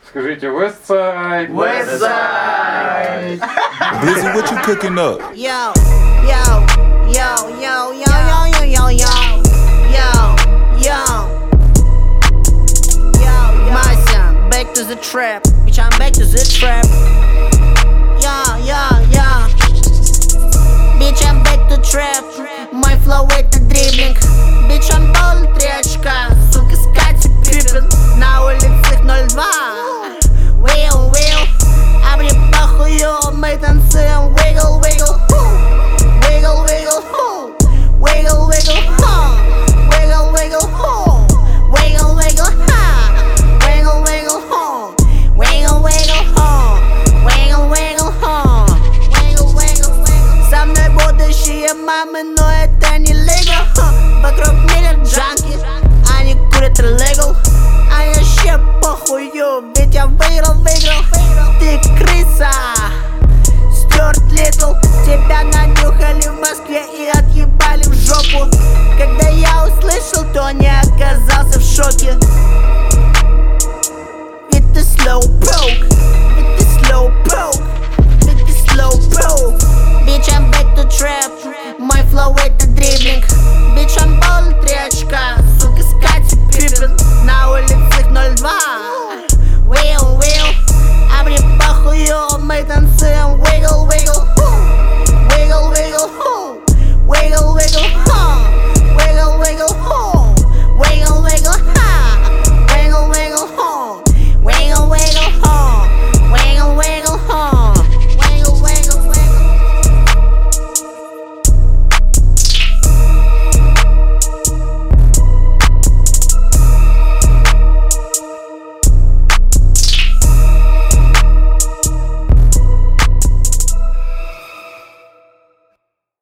Скажите, Westside. Westside. Blizzy, what you cooking up? Yo, yo, yo, yo, yo, yo, yo, yo, yo, yo, yo, my son, back to the trap, bitch, I'm back to the trap. Yeah, yeah, yeah, bitch, I'm back to trap. Мой flow это дриблинг, bitch, I'm ball 3 очка, сука, скачет Пиппин. На улицах 02.